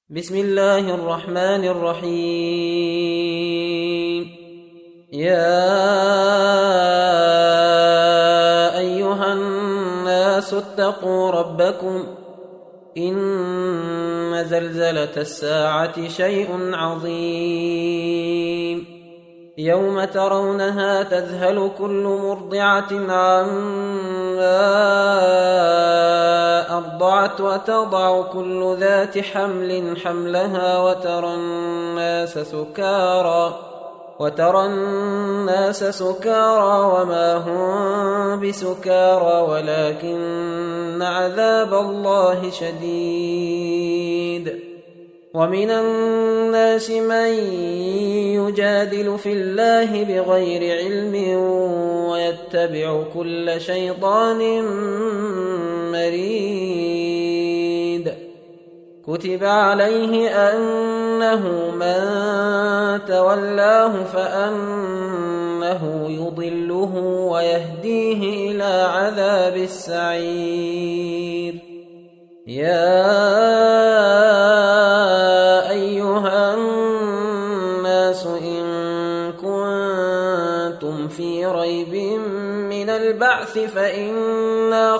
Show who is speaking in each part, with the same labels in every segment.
Speaker 1: بسم الله الرحمن الرحيم. يا أيها الناس اتقوا ربكم إن زلزلة الساعة شيء عظيم. يوم ترونها تذهل كل مرضعة عما أرضعت وتضع كل ذات حمل حملها وترى الناس سكارى وما هم بسكارى ولكن عذاب الله شديد. ومن الناس من يجادل في الله بغير علم ويتبع كل شيطان مريد. كتب عليه أنه من تولاه فأنه يضله ويهديه إلى عذاب السعير. يا أيها الناس إن كنتم في ريب من البعث فإنا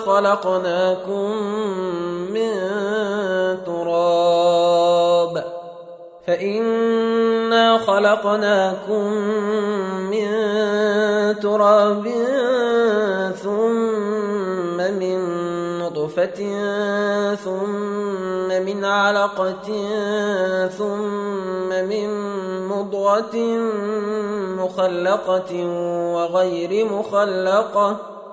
Speaker 1: خلقناكم من تراب ثم من نطفة ثم من علقة ثم من مضغة مخلقة وغير مخلقة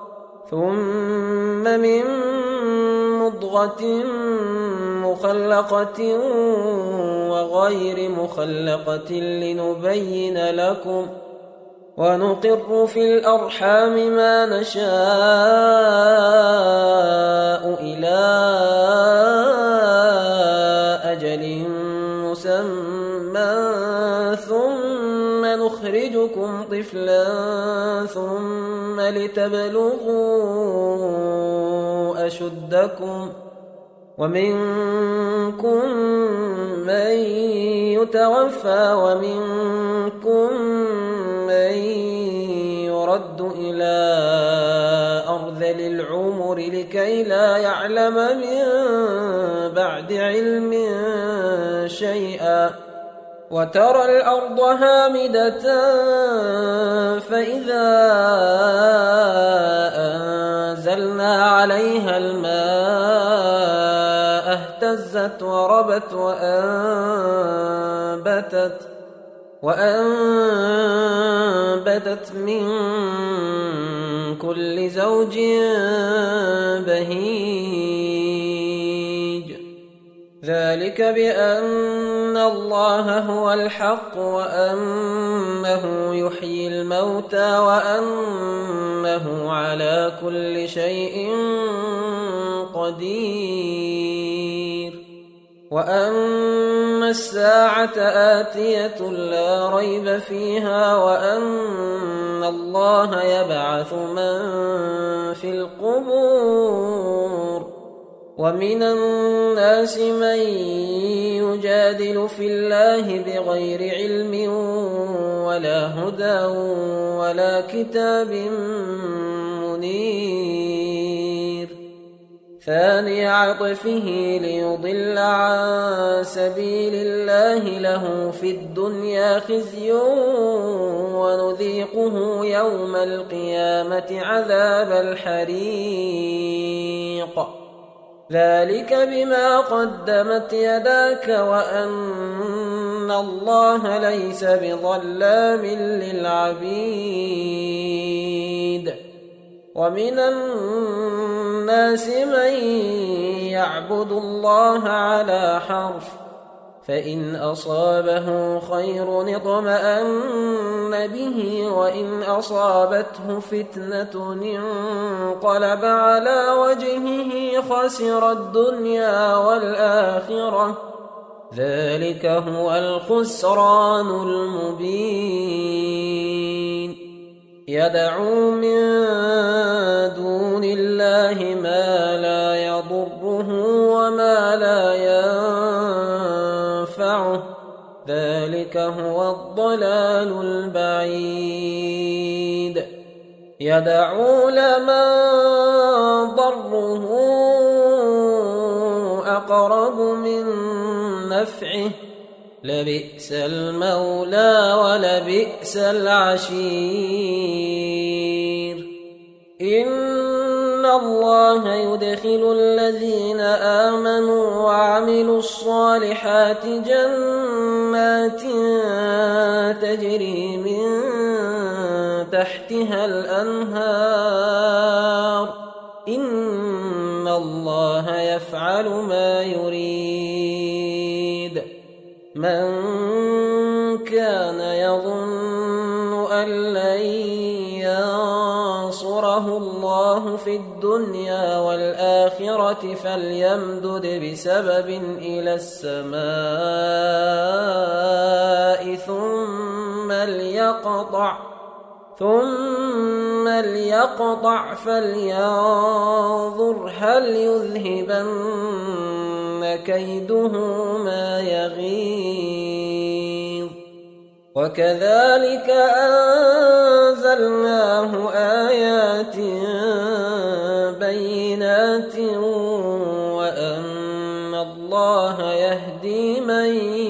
Speaker 1: لنبين لكم ونقر في الأرحام ما نشاء إلى أجل مسمى ثم نخرجكم طفلا ثم لتبلغوا أشدكم ومنكم من يتوفى ومنكم من يرد إلى أرذل العمر لكي لا يعلم من بعد علم شيئا. وترى الأرض هامدة فإذا أنزلنا عليها الماء اهتزت وربت وأنبتت من كل زوج بهيج. ذلك بأن الله هو الحق وأنه يحيي الموتى وأنه على كل شيء قدير. وأن الساعة آتية لا ريب فيها وأن الله يبعث من في القبور. ومن الناس من يجادل في الله بغير علم ولا هدى ولا كتاب منير. ثاني عطفه ليضل عن سبيل الله له في الدنيا خزي ونذيقه يوم القيامة عذاب الحريق. ذلك بما قدمت يداك وأن الله ليس بظلام للعبيد. ومن الناس من يعبد الله على حرف فإن أصابه خير اطمأن به وإن أصابته فتنة انقلب على وجهه خسر الدنيا والآخرة. ذلك هو الخسران المبين. يدعو من دون الله ما لا يضره وما لا ينفعه ذلك هو الضلال البعيد يدعو لمن ضره أقرب من نفعه لبئس المولى ولبئس العشير إن الله يدخل الذين آمنوا وعملوا الصالحات جنات تجري من تحتها الأنهار إن الله يفعل ما يريد من كان يظن أن لن ينصره الله في الدنيا والآخرة فليمدد بسبب إلى السماء ثم ليقطع فلينظر هل يذهبن كيده ما يغيظ وكذلك أنزلناه آيات بينات وأن الله يهدي من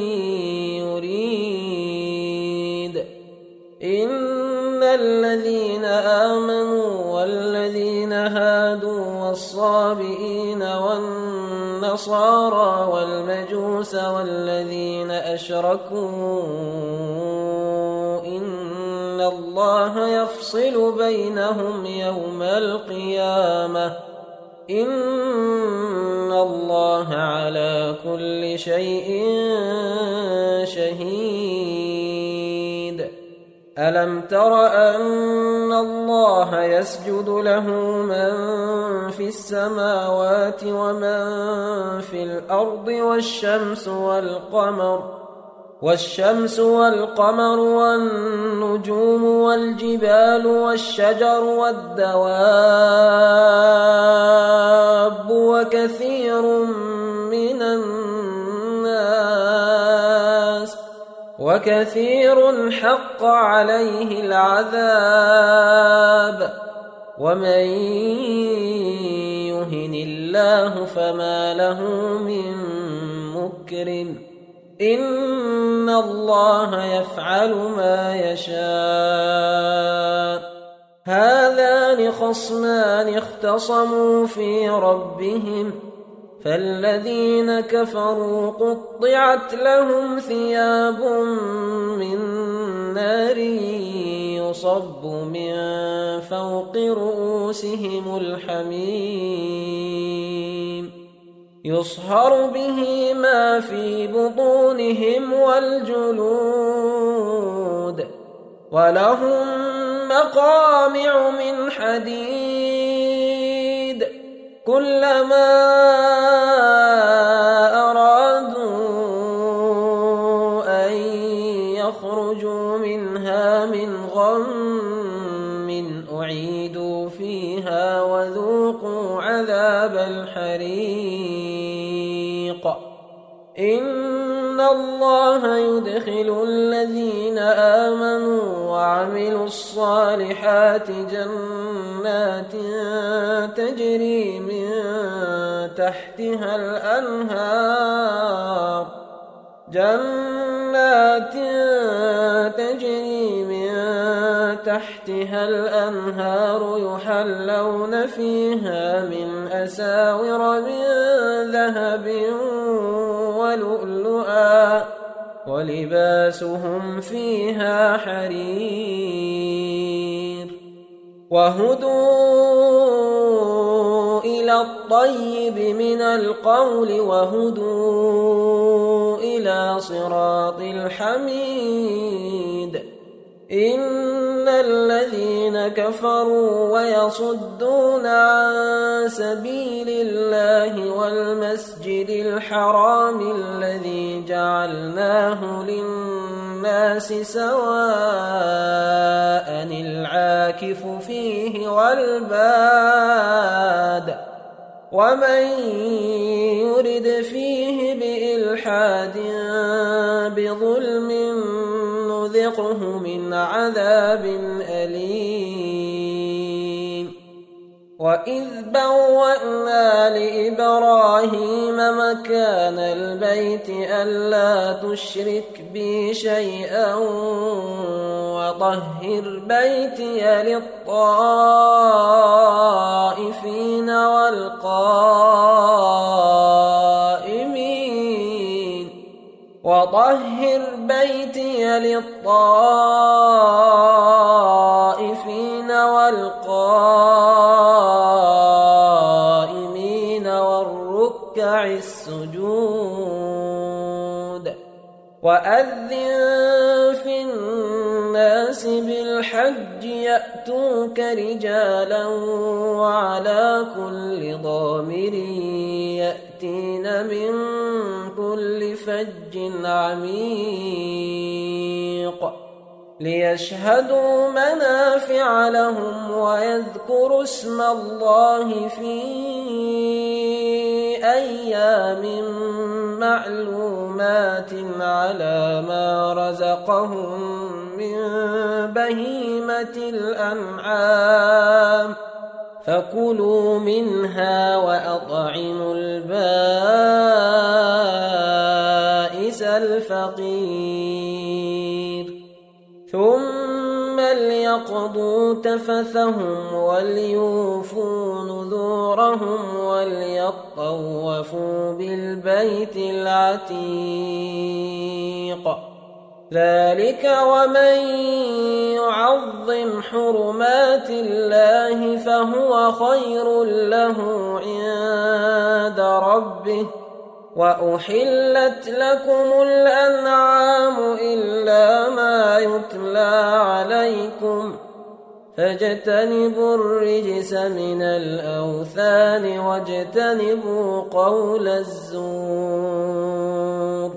Speaker 1: يريد إن الذين آمنوا والذين هادوا والصابئين والنصارى والمجوس والذين أشركوا إن الله يفصل بينهم يوم القيامة إن الله على كل شيء شهيد ألم تر أن الله يسجد له من في السماوات ومن في الأرض والشمس والقمر والنجوم والجبال والشجر والدواب وكثير حق عليه العذاب ومن يهن الله فما له من مكرم إن الله يفعل ما يشاء هذان خصمان اختصموا في ربهم فالذين كفروا قطعت لهم ثياب من نار يصب من فوق رؤوسهم الحميم يصهر به ما في بطونهم والجلود ولهم مقامع من حديد كلما أرادوا أن يخرجوا منها من غم أعيدوا فيها وذوقوا عذاب الحريق إن الله يدخل الذين آمنوا وعملوا الصالحات جنات تجري من تحتها الأنهار يحلون فيها من أساور من ذهب ولؤلؤا ولباسهم فيها حرير وهدوا إلى الطيب من القول وهدوا إلى صراط الحميد إن الذين كفروا ويصدون عن سبيل الله والمسجد الحرام الذي جعلناه للناس سواء العاكف فيه والباد ومن يرد فيه بإلحاد بظلم نذقه من عذاب أليم وإذ بوأنا لإبراهيم مكان البيت ألا تشرك بي شيئا وطهر بيتي للطائفين والقائمين والركع السجود وأذن في الناس بالحج يأتوك رجالا وعلى كل ضامر يأتين من كل فج عميق ليشهدوا منافع لهم ويذكروا اسم الله في أيام معلومات على ما رزقهم من بهيمة الأنعام فكلوا منها وأطعموا البائس الفقير ثم ليقضوا تفثهم وليوفوا نذورهم وليطوفوا بالبيت العتيق ذلك ومن يعظم حرمات الله فهو خير له عند ربه وأحلت لكم الأنعام إلا ما يتلى عليكم فاجتنبوا الرجس من الأوثان واجتنبوا قول الزور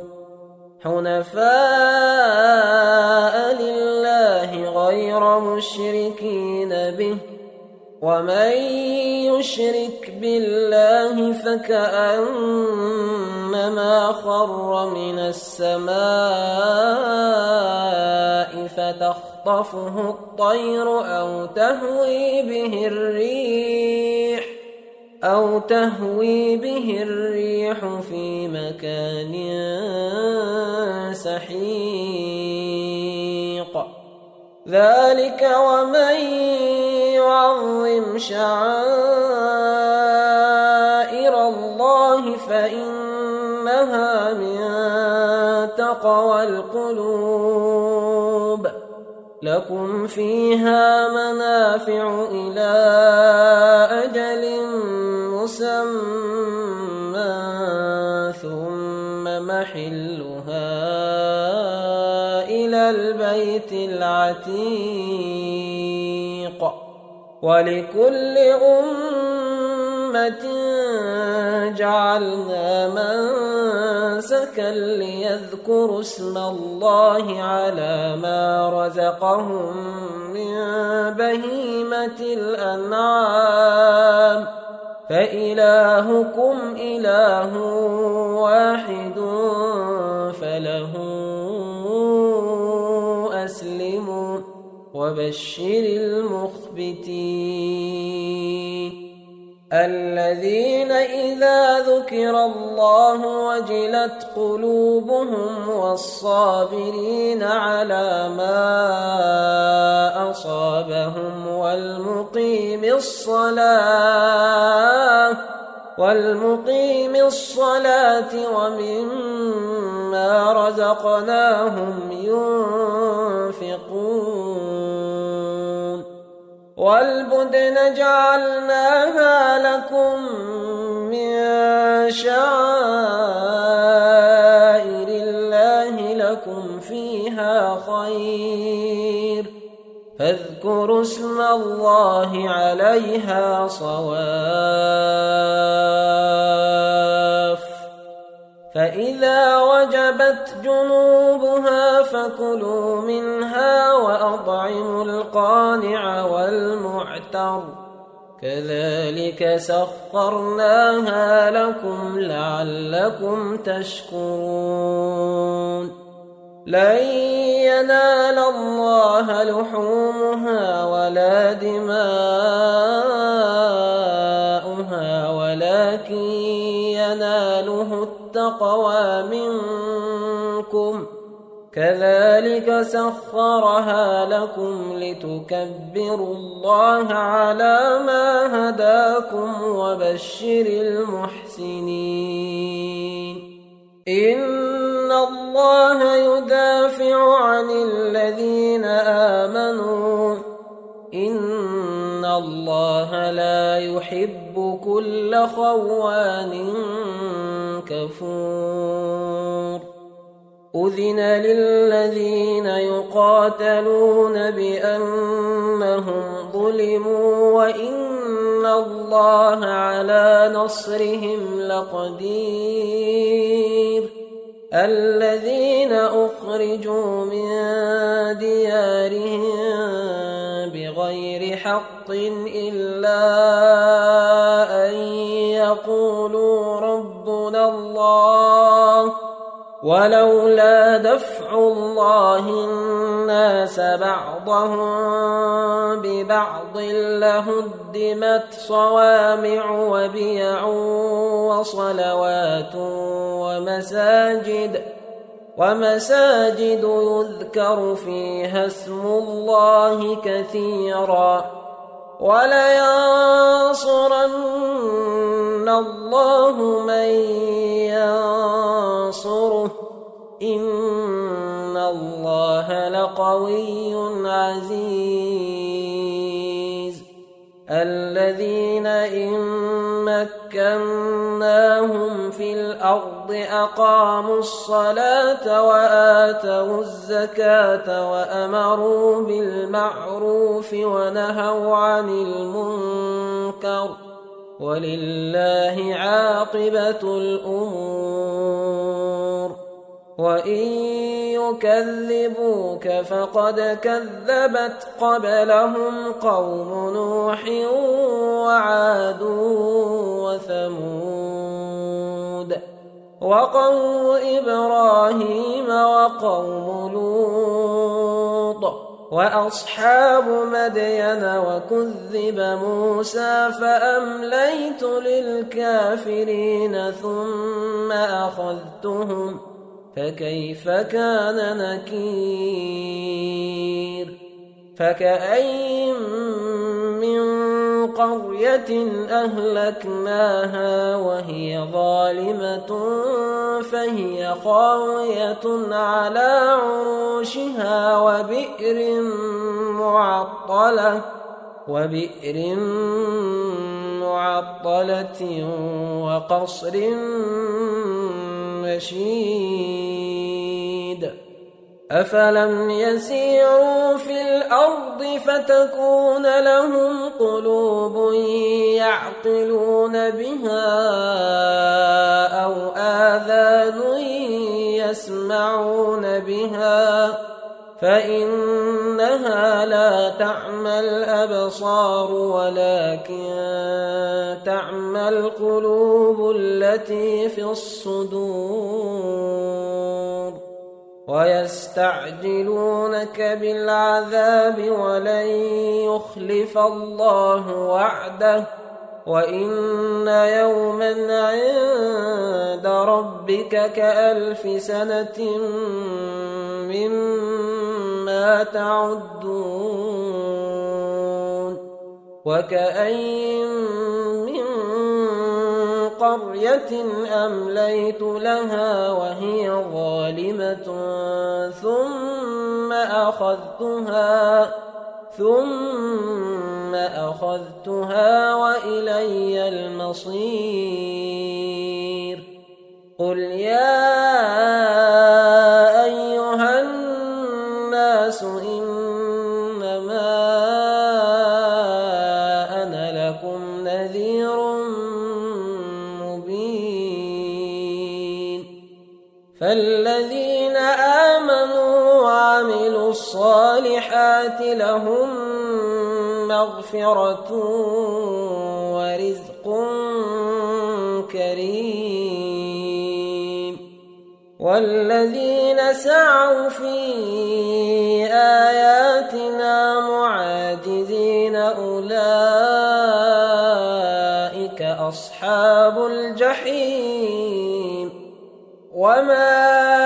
Speaker 1: حنفاء لله غير مشركين به ومن يشرك بالله فكأنما خر من السماء فتخطفه الطير أو تهوي به الريح في مكان سحيق ذلك ومن يعظم شعائر الله فإنها من تقوى القلوب لكم فيها منافع إلى أجل مسمى ثم محلها إلى البيت العتيق ولكل أمة جعلنا منسكا ليذكروا اسم الله على ما رزقهم من بهيمة الأنعام فإلهكم إله واحد فله أسلموا وبشر المخبتين الذين إذا ذكر الله وجلت قلوبهم والصابرين على ما أصابهم والمقيم الصلاة ومما رزقناهم ينفقون والبدن جعلناها لكم من شعائر الله لكم فيها خير فاذكروا اسم الله عليها صواف فإذا وجبت جنوبها فكلوا منها وأطعموا القانع والمعتر كذلك سخرناها لكم لعلكم تشكرون لن ينال الله لحومها ولا دماؤها ولكن يناله التقوى منكم كذلك سخرها لكم لتكبروا الله على ما هداكم وبشر المحسنين إن الله يدافع عن الذين آمنوا إن الله لا يحب كل خوان كفور أذن للذين يقاتلون بأنهم ظلموا وإن الله على نصرهم لقدير الذين أخرجوا من ديارهم بغير حق إلا أن يقولوا ربنا الله ولولا دفع الله الناس بعضهم ببعض لهدمت صوامع وبيع وصلوات ومساجد يذكر فيها اسم الله كثيرا ولينصرن الله من ينصره إن الله لقوي عزيز الذين إن مكناهم في الأرض أقاموا الصلاة وآتوا الزكاة وأمروا بالمعروف ونهوا عن المنكر ولله عاقبة الأمور وإن يكذبوك فقد كذبت قبلهم قوم نوح وعاد وثمود وقوم إبراهيم وقوم لوط وأصحاب مدين وكذب موسى فأمليت للكافرين ثم أخذتهم فكيف كان نكير فكأين من قرية أهلكناها وهي ظالمة فهي خاوية على عروشها وبئر معطلة وقصر مشيد أفلم يسيروا في الأرض فتكون لهم قلوب يعقلون بها أو آذان يسمعون بها فإنها لا تعمى الأبصار ولكن تعمى القلوب التي في الصدور ويستعجلونك بالعذاب ولن يخلف الله وعده وإن يوما عند ربك كألف سنة مما تعدون وكأين من قرية أمليت لها وهي ظالمة ثم أخذتها وإلي المصير قل يا أيها الناس إنما أنا لكم نذير مبين فالذين آمنوا وعملوا الصالحات لهم مغفرة ورزق كريم والذين سعوا في آياتنا معاجزين أولئك أصحاب الجحيم وما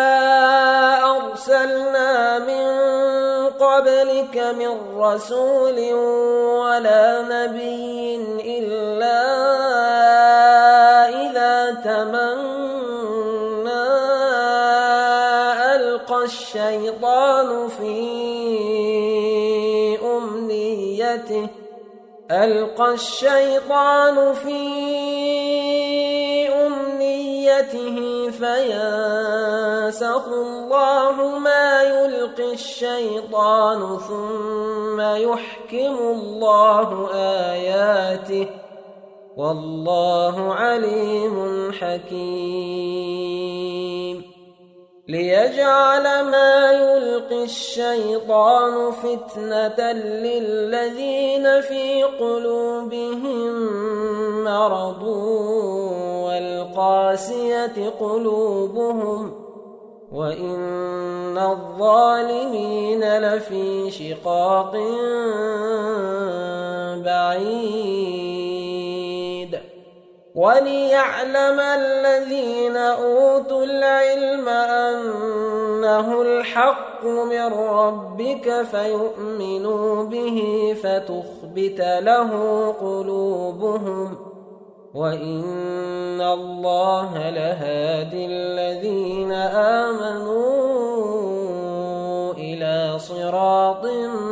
Speaker 1: أرسلنا من قبلك من رسول ولا نبي إلا إذا تمنى ألقى الشيطان في أمنيته فينسخ الله ما يلقي الشيطان ثم يحكم الله آياته والله عليم حكيم ليجعل ما يلقي الشيطان فتنة للذين في قلوبهم مرض والقاسية قلوبهم وإن الظالمين لفي شقاق بعيد وليعلم الذين أوتوا العلم أنه الحق من ربك فيؤمنوا به فتخبت له قلوبهم وإن الله لهادي الذين آمنوا إلى صراط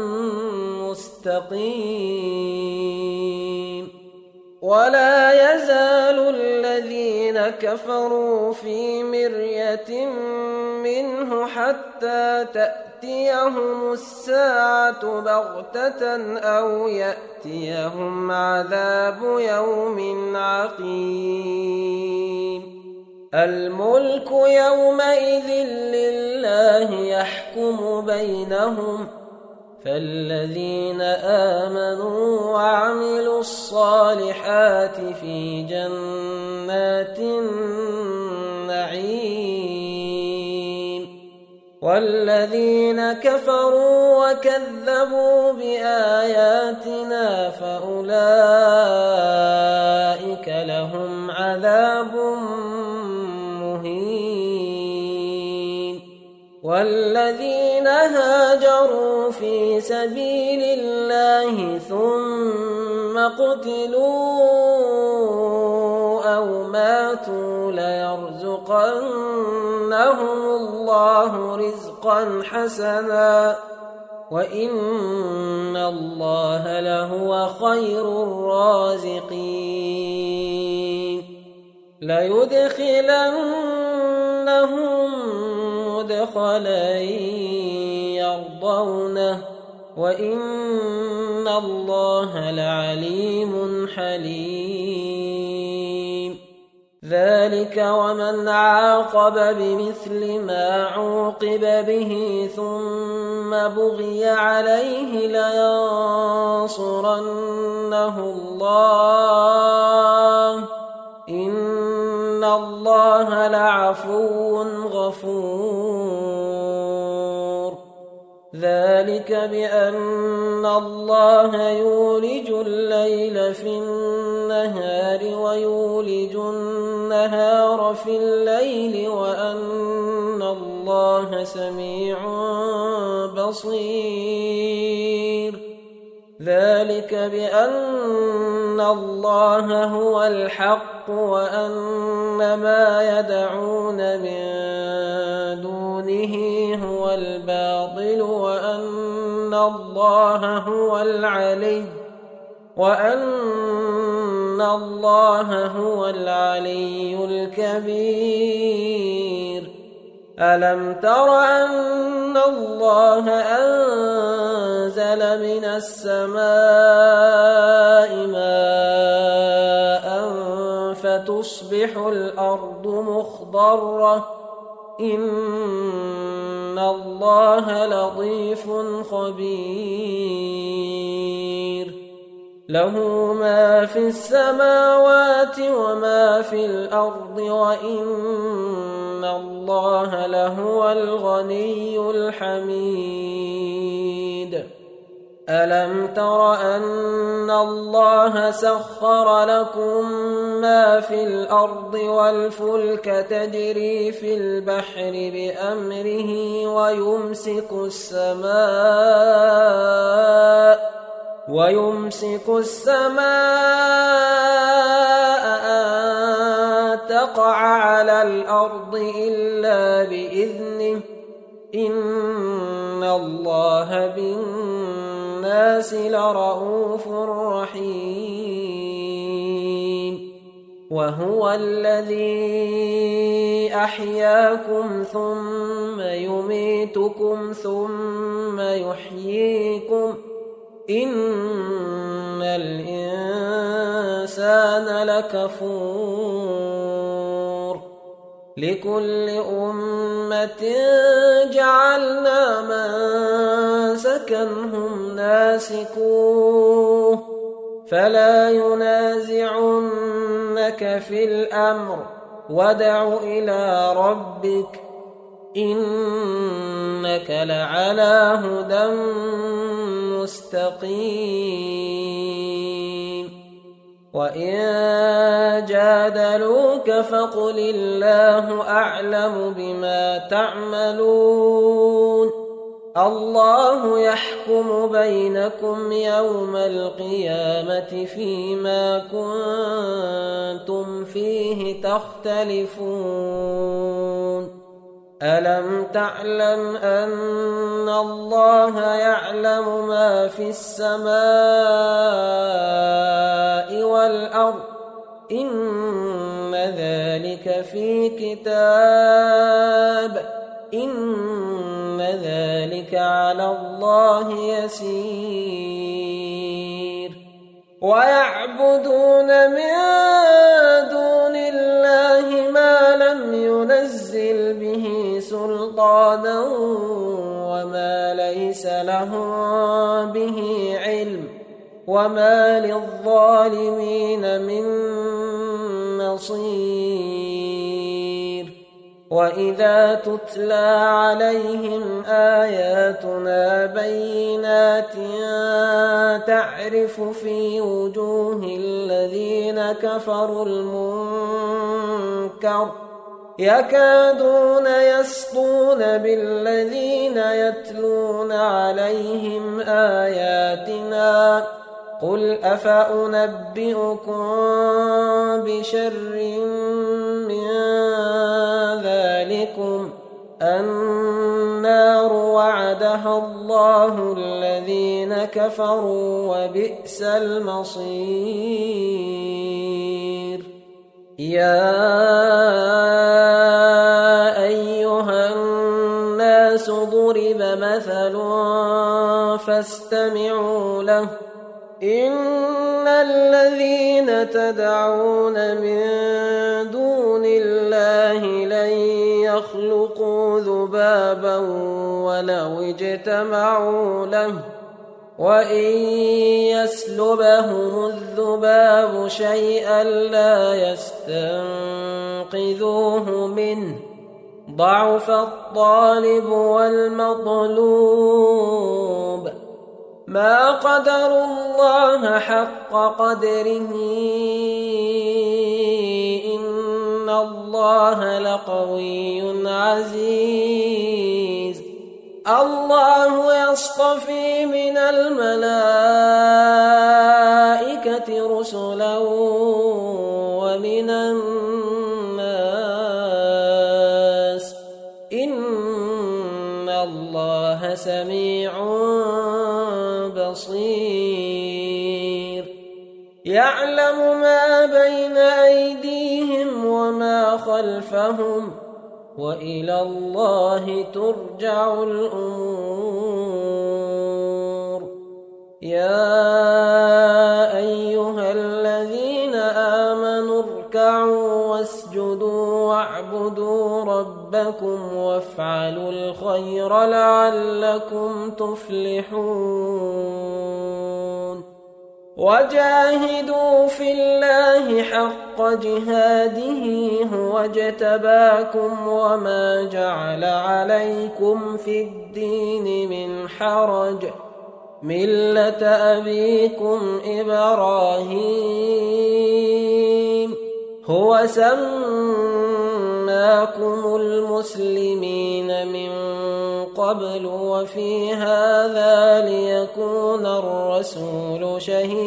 Speaker 1: مستقيم ولا يزال الذين كفروا في مرية منه حتى تأتيهم الساعة بغتة أو يأتيهم عذاب يوم عقيم الملك يومئذ لله يحكم بينهم فالذين آمنوا وعملوا الصالحات في جنات النعيم والذين كفروا وكذبوا بآياتنا فأولئك لهم عذاب مهين والذين هاجروا في سبيل الله ثم قتلوا أو ماتوا ليرزقنهم الله رزقا حسنا وإن الله لهو خير الرازقين ليدخلنهم مدخلا يرضونه وإن الله لعليم حليم ذلك ومن عاقب بمثل ما عوقب به ثم بغي عليه لينصرنه الله إن الله لعفو غفور ذلك بأن الله يولج الليل في النهار ويولج النهار في الليل وأن الله سميع بصير ذلك بأن الله هو الحق وأن ما يدعون من دونه هو الباطل وأن الله هو العلي الكبير ألم تر أن الله أنزل من السماء ماء فتصبح الأرض مخضرة إن الله لطيف خبير له ما في السماوات وما في الأرض وإن الله لهو الغني الحميد ألم تر أن الله سخر لكم ما في الأرض والفلك تجري في البحر بأمره ويمسك السماء أن تقع على الأرض إلا بإذنه إن الله بالناس لرءوف رحيم وهو الذي أحياكم ثم يميتكم ثم يحييكم إن الإنسان لكفور لكل أمة جعلنا منسكا هم ناسكوه فلا ينازعنك في الأمر وادع إلى ربك إنك لعلى هدى مستقيم وإن جادلوك فقل الله أعلم بما تعملون الله يحكم بينكم يوم القيامة فيما كنتم فيه تختلفون ألم تعلم أن الله يعلم ما في السماء والأرض إن ذلك في كتاب إن ذلك على الله يسير ويعبدون من دون الله ما لم ينزل به سلطانا وما ليس لهم به علم وما للظالمين من نصير وإذا تتلى عليهم آياتنا بينات تعرف في وجوه الذين كفروا المنكر يكادون يسطون بالذين يتلون عليهم آياتنا قل أفأنبئكم بشر من ذلكم النار وعدها الله الذين كفروا وبئس المصير يا أيها الناس ضرب مثل فاستمعوا له إن الذين تدعون من دون الله لن يخلقوا ذبابا ولو اجتمعوا له وإن يسلبهم الذباب شيئا لا يستنقذوه منه ضعف الطالب والمطلوب ما قدروا الله حق قدره إن الله لقوي عزيز الله يصطفي من الملائكة رسلا ومن الناس إن الله سميع بصير يعلم ما بين أيديهم وما خلفهم وإلى الله ترجع الأمور يا أيها الذين آمنوا اركعوا واسجدوا واعبدوا ربكم وافعلوا الخير لعلكم تفلحون وجاهدوا في الله حق جهاده هو اجتباكم وما جعل عليكم في الدين من حرج ملة أبيكم إبراهيم هو سماكم المسلمين من قبل وفي هذا ليكون الرسول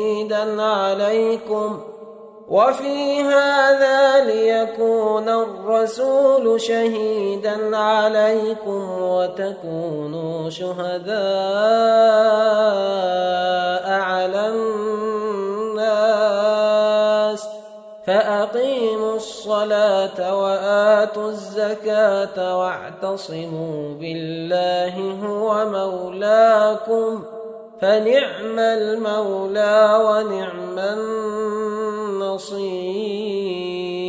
Speaker 1: شهيدا عليكم وتكونوا شهداء على الناس فأقيموا الصلاة وآتوا الزكاة واعتصموا بالله هو مولاكم فنعم المولى ونعم النصير.